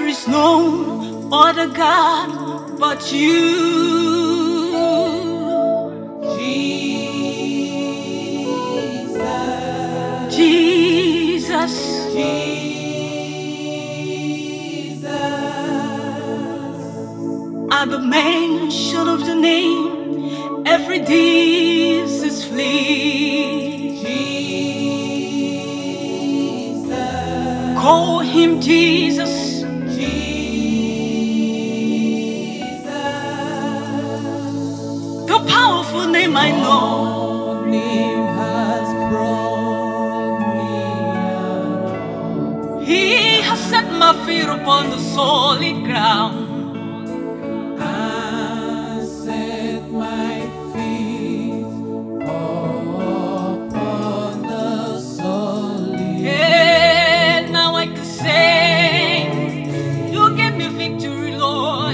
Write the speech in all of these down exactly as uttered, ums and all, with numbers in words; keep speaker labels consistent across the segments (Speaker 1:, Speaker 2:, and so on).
Speaker 1: is no other God but you. Jesus. Jesus. Jesus. At the mention of the name, every disease flees. Jesus. Call him Jesus. The powerful name I know.
Speaker 2: Name has brought me out.
Speaker 1: He has set my feet upon the solid ground.
Speaker 2: I set my feet upon the solid.
Speaker 1: Yeah, now I can say, you gave me victory, Lord.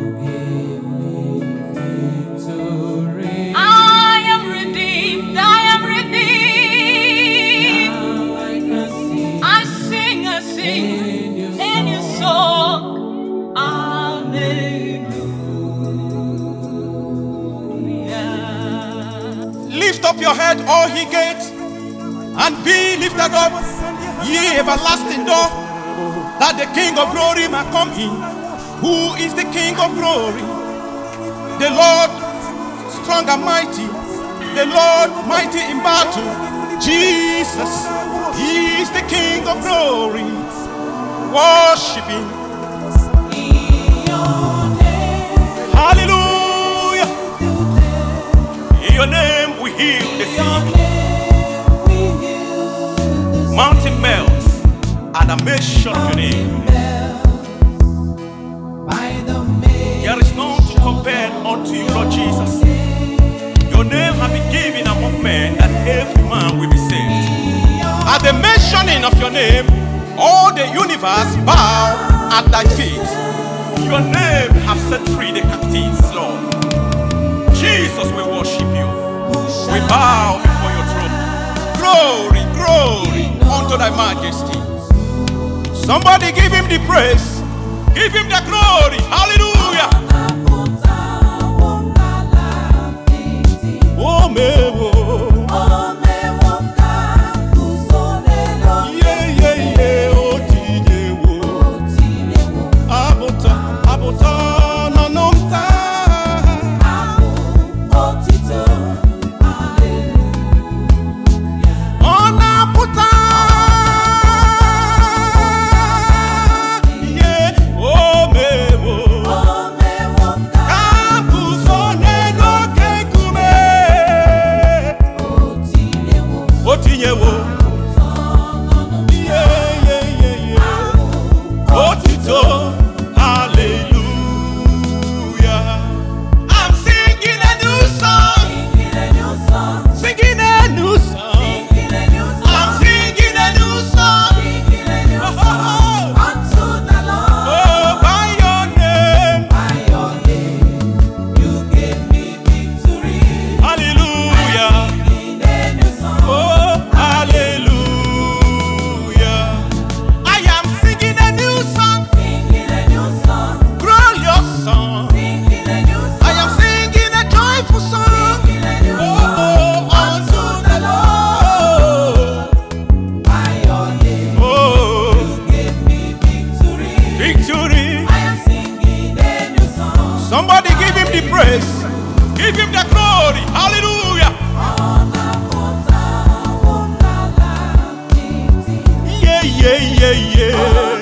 Speaker 3: Lift up your head, all ye gates, and be lifted up, ye everlasting door, that the King of glory may come in. Who is the King of glory? The Lord strong and mighty, the Lord mighty in battle. Jesus, he is the King of glory. Worship him. Hallelujah. In your name we heal the sick. Mountain melts at the mention of your name. There is none to compare unto you, Lord Jesus. Your name has been given among men that every man will be saved. At the mentioning of your name, all the universe bow at thy feet. Your name has set free the captives, Lord. Jesus, we worship you. We bow before your throne. Glory, glory unto thy majesty. Somebody give him the praise. Give him the glory. Hallelujah. Oh, me, oh. Yeah, yeah, yeah. Oh, tine, oh. Abota, abota, no, no, ta. Somebody give him the praise. Give him the glory. Hallelujah. Yeah, yeah, yeah, yeah.